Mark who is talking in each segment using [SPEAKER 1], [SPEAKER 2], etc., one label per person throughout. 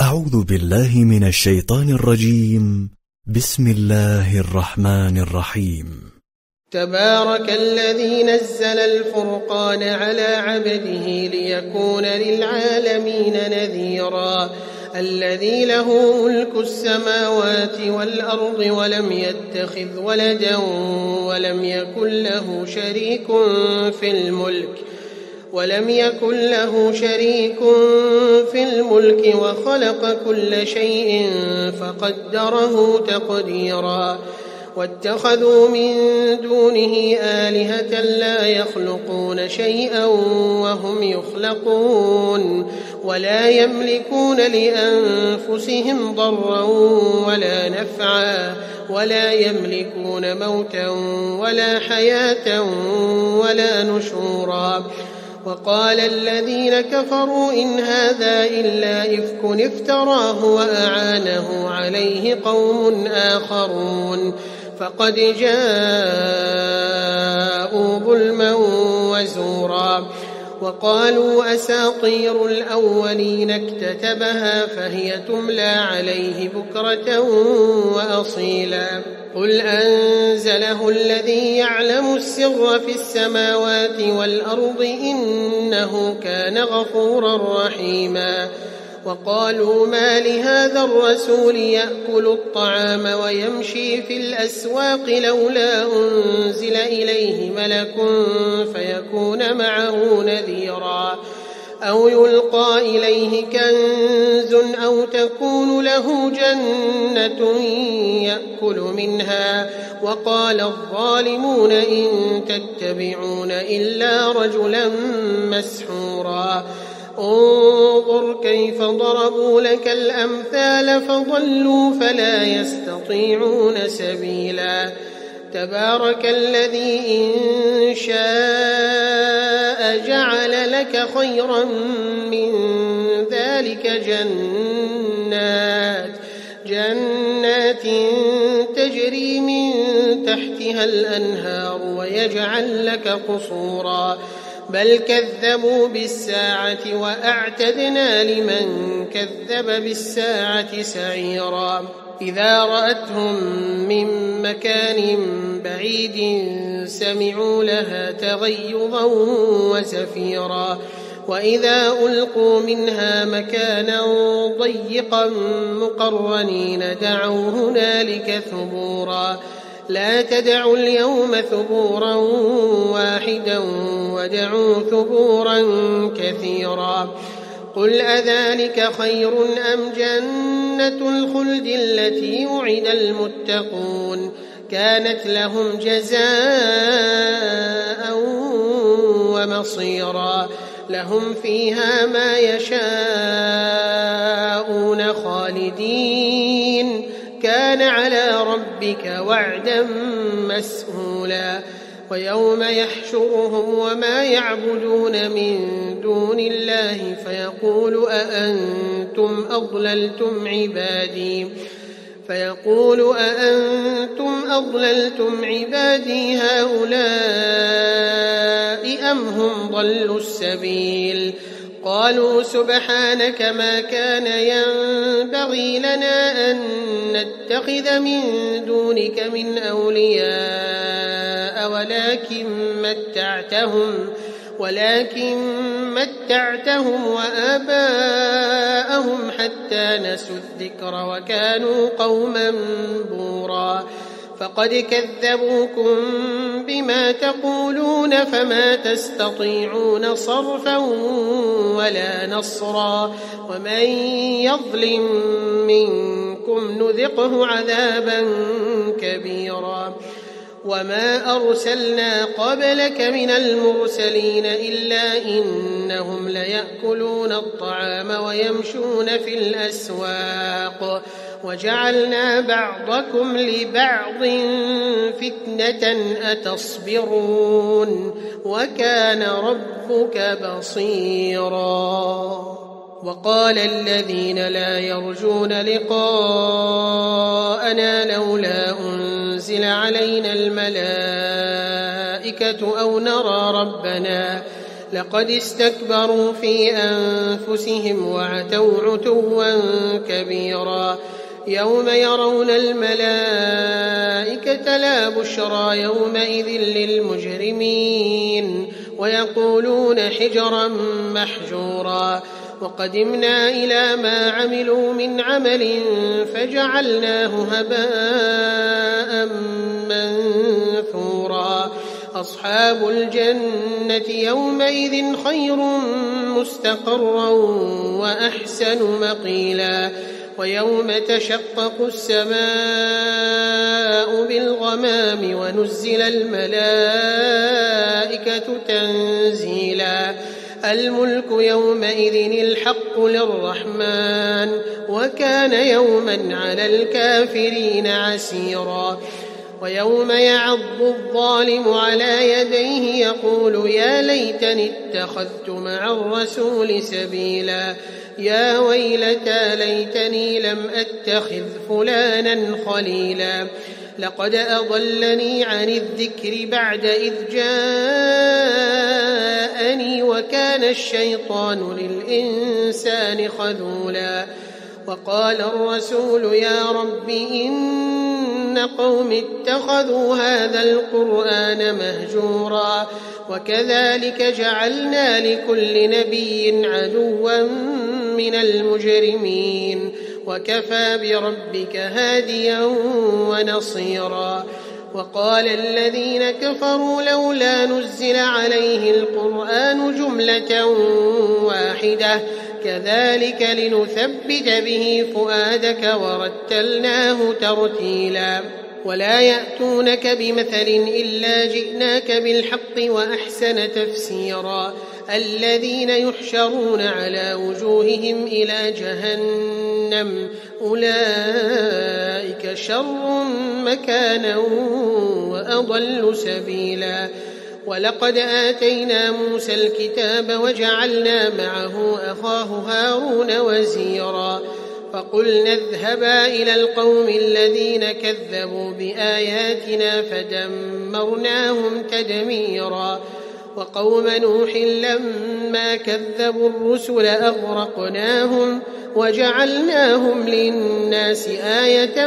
[SPEAKER 1] أعوذ بالله من الشيطان الرجيم. بسم الله الرحمن الرحيم.
[SPEAKER 2] تبارك الذي نزل الفرقان على عبده ليكون للعالمين نذيرا. الذي له ملك السماوات والأرض ولم يتخذ ولدا ولم يكن له شريك في الملك وخلق كل شيء فقدره تقديرا. واتخذوا من دونه آلهة لا يخلقون شيئا وهم يخلقون ولا يملكون لأنفسهم ضرا ولا نفعا ولا يملكون موتا ولا حياة ولا نشورا. وقال الذين كفروا إن هذا إلا إفك افتراه وأعانه عليه قوم آخرون فقد جاءوا ظلما وزورا. وقالوا أساطير الأولين اكتتبها فهي تملى عليه بكرة وأصيلا. قل أنزله الذي يعلم السر في السماوات والأرض إنه كان غفورا رحيما. وقالوا ما لهذا الرسول يأكل الطعام ويمشي في الأسواق لولا أنزل إليه ملك فيكون معه نذيرا أو يلقى إليه كنز أو تكون له جنة يأكل منها. وقال الظالمون إن تتبعون إلا رجلا مسحورا. انظر كيف ضربوا لك الأمثال فضلوا فلا يستطيعون سبيلا. تبارك الذي إن شاء جعل لك خيرا من ذلك جنات تجري من تحتها الأنهار ويجعل لك قصورا بل كذبوا بالساعة وأعتدنا لمن كذب بالساعة سعيرا. إذا رأتهم من مكان بعيد سمعوا لها تغيظا وزفيرا. وإذا ألقوا منها مكانا ضيقا مقرنين دعوا هنالك ثبورا. لا تدعوا اليوم ثبورا واحدا ودعوا ثبورا كثيرا. قل أذلك خير أم جنة الخلد التي وعد المتقون كانت لهم جزاء ومصيرا. لهم فيها ما يشاءون خالدين كان على ربك وعدا مسئولا. ويوم يحشرهم وما يعبدون من دون الله فيقول أأنتم أضللتم عبادي هؤلاء أم هم ضلوا السبيل. قالوا سبحانك ما كان ينبغي لنا أن نتخذ من دونك من أولياء ولكن متعتهم وآباءهم حتى نسوا الذكر وكانوا قوما بورا. فقد كذبوكم بما تقولون فما تستطيعون صرفا ولا نصرا. ومن يظلم منكم نذقه عذابا كبيرا. وما أرسلنا قبلك من المرسلين إلا إنهم ليأكلون الطعام ويمشون في الأسواق وجعلنا بعضكم لبعض فتنة أتصبرون وكان ربك بصيرا. وقال الذين لا يرجون لقاءنا لولا أنزل علينا الملائكة أو نرى ربنا لقد استكبروا في أنفسهم وعتوا عتوا كبيرا يوم يرون الملائكة لا بشرى يومئذ للمجرمين ويقولون حجرا محجورا وقدمنا إلى ما عملوا من عمل فجعلناه هباء منثورا أصحاب الجنة يومئذ خير مستقرا وأحسن مقيلا ويوم تشقق السماء بالغمام ونزل الملائكة تنزيلا الملك يومئذ الحق للرحمن وكان يوما على الكافرين عسيرا ويوم يعض الظالم على يديه يقول يا ليتني اتخذت مع الرسول سبيلا يا ويلتى ليتني لم أتخذ فلانا خليلا لقد أضلني عن الذكر بعد إذ جاءني وكان الشيطان للإنسان خذولا وقال الرسول يا رب إن قوم اتخذوا هذا القرآن مهجورا وكذلك جعلنا لكل نبي عدوا من المجرمين وكفى بربك هاديا ونصيرا وقال الذين كفروا لولا نزل عليه القرآن جملة واحدة كذلك لنثبت به فؤادك ورتلناه ترتيلا ولا يأتونك بمثل إلا جئناك بالحق وأحسن تفسيرا الذين يحشرون على وجوههم إلى جهنم أولئك شر مكانا وأضل سبيلا ولقد آتينا موسى الكتاب وجعلنا معه أخاه هارون وزيرا فقلنا اذهبا إلى القوم الذين كذبوا بآياتنا فدمرناهم تدميرا وقوم نوح لما كذبوا الرسل أغرقناهم وجعلناهم للناس آية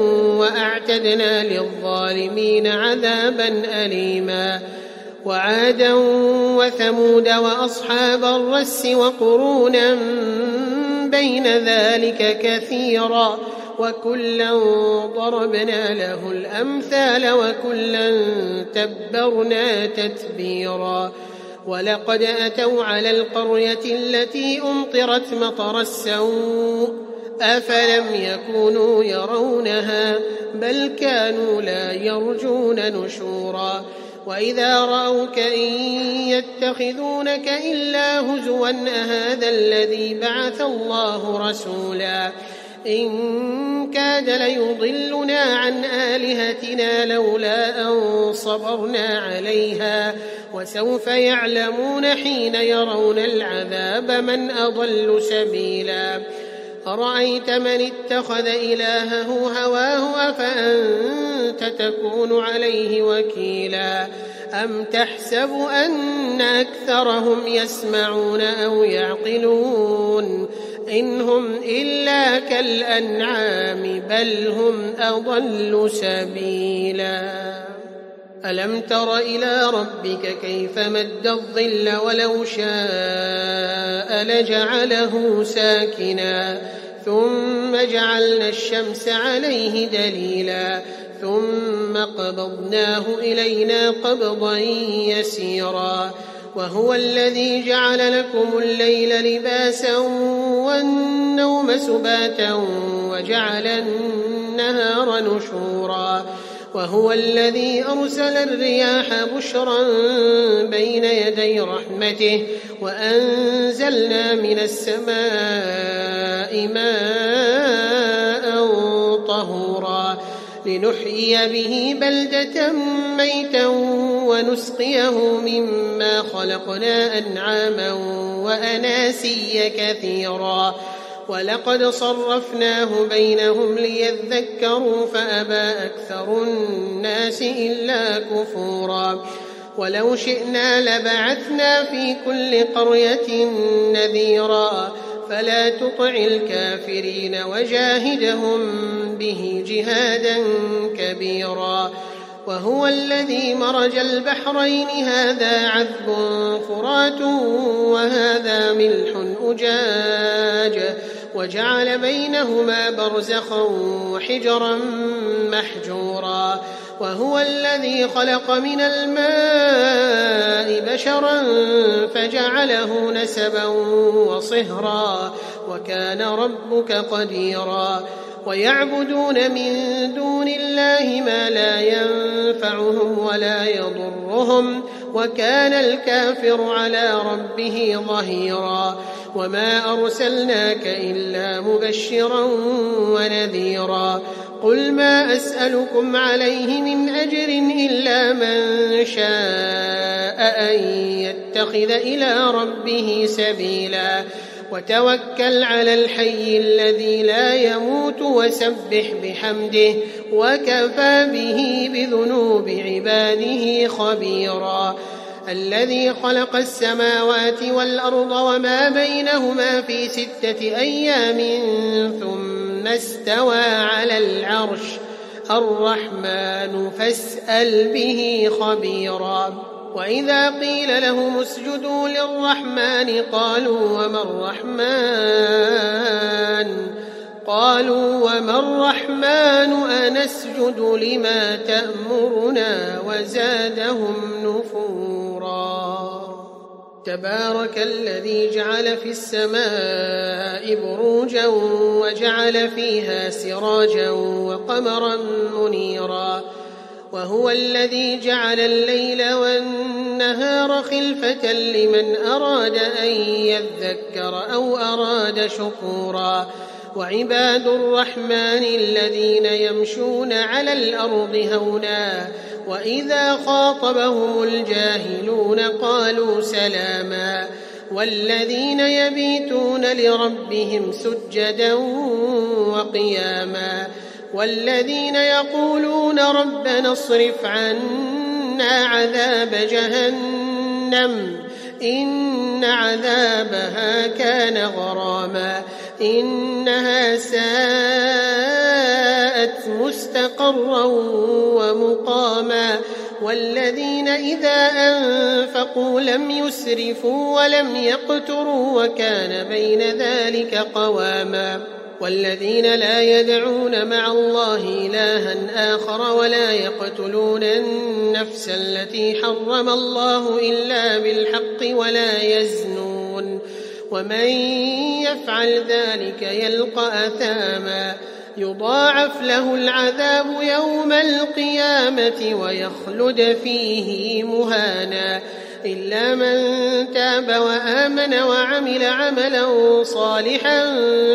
[SPEAKER 2] وأعتدنا للظالمين عذابا أليما وعادا وثمود وأصحاب الرس وقرونا بين ذلك كثيرا وكلا ضربنا له الأمثال وكلا تبرنا تتبيرا ولقد أتوا على القرية التي أمطرت مطر السوء أفلم يكونوا يرونها بل كانوا لا يرجون نشورا وإذا رأوك إن يتخذونك إلا هزوا أهذا الذي بعث الله رسولا إن كاد ليضلنا عن آلهتنا لولا أن صبرنا عليها وسوف يعلمون حين يرون العذاب من أضل سبيلا أرأيت من اتخذ إلهه هواه أفأنت تكون عليه وكيلا أم تحسب أن أكثرهم يسمعون أو يعقلون إن هم إلا كالأنعام بل هم أضل سبيلا ألم تر إلى ربك كيف مد الظل ولو شاء لجعله ساكنا ثم جعلنا الشمس عليه دليلا ثم قبضناه إلينا قبضا يسيرا وهو الذي جعل لكم الليل لباسا والنوم سباتا وجعل النهار نشورا وهو الذي أرسل الرياح بشرا بين يدي رحمته وأنزلنا من السماء ماء طهورا لنحيي به بلدة ميتا ونسقيه مما خلقنا أنعاما وأناسيا كثيرا ولقد صرفناه بينهم ليذكروا فأبى أكثر الناس إلا كفورا ولو شئنا لبعثنا في كل قرية نذيرا فلا تطع الكافرين وجاهدهم به جهادا كبيرا. وهو الذي مرج البحرين هذا عذب فرات وهذا ملح أجاج وجعل بينهما برزخا وحجرا محجورا. وهو الذي خلق من الماء بشرا فجعله نسبا وصهرا وكان ربك قديرا. ويعبدون من دون الله ما لا ينفعهم ولا يضرهم وكان الكافر على ربه ظهيرا. وما أرسلناك إلا مبشرا ونذيرا. قل ما أسألكم عليه من أجر إلا من شاء أن يتخذ إلى ربه سبيلا. وتوكل على الحي الذي لا يموت وسبح بحمده وكفى به بذنوب عباده خبيرا. الذي خلق السماوات والأرض وما بينهما في 6 أيام ثم استوى على العرش الرحمن فاسأل به خبيرا. وإذا قيل لهم اسجدوا للرحمن قالوا وما الرحمن أنسجد لما تأمرنا وزادهم نفورا. تبارك الذي جعل في السماء بروجا وجعل فيها سراجا وقمرا منيرا. وهو الذي جعل الليل والنهار خلفة لمن أراد أن يذكر أو أراد شكورا. وعباد الرحمن الذين يمشون على الأرض هونا وإذا خاطبهم الجاهلون قالوا سلاما. والذين يبيتون لربهم سجدا وقياما. والذين يقولون ربنا اصرف عنا عذاب جهنم إن عذابها كان غراما إنها ساءت مستقرا ومقاما. والذين إذا أنفقوا لم يسرفوا ولم يقتروا وكان بين ذلك قواما. والذين لا يدعون مع الله إلها آخر ولا يقتلون النفس التي حرم الله إلا بالحق ولا يزنون ومن يفعل ذلك يلقى أثاما يضاعف له العذاب يوم القيامة ويخلد فيه مهانا إلا من تاب وآمن وعمل عملا صالحا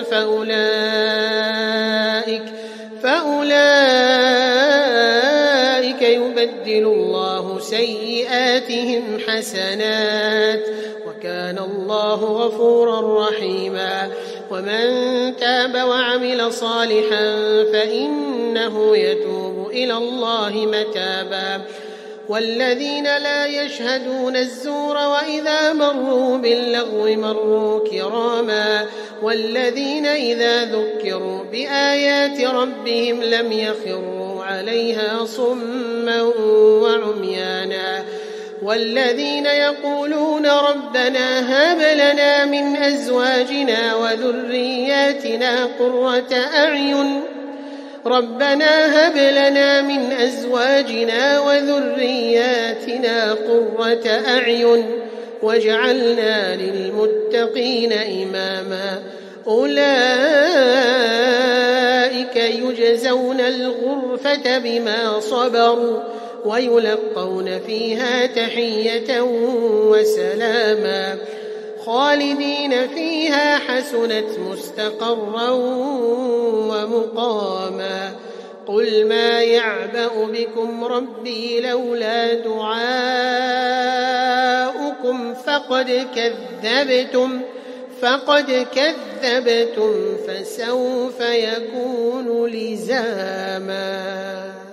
[SPEAKER 2] فأولئك يبدل الله سيئاتهم حسنات وكان الله غفورا رحيما. ومن تاب وعمل صالحا فإنه يتوب إلى الله متابا. والذين لا يشهدون الزور وإذا مروا باللغو مروا كراما. والذين إذا ذكروا بآيات ربهم لم يخروا عليها صما وعميانا. والذين يقولون ربنا هب لنا من أزواجنا وذرياتنا قرة أعين واجعلنا للمتقين إماما. أولئك يجزون الغرفة بما صبروا ويلقون فيها تحية وسلاما خالدين فيها حسنت مستقرا ومقاما. قل ما يعبأ بكم ربي لولا دعاؤكم فقد كذبتم فسوف يكون لزاما.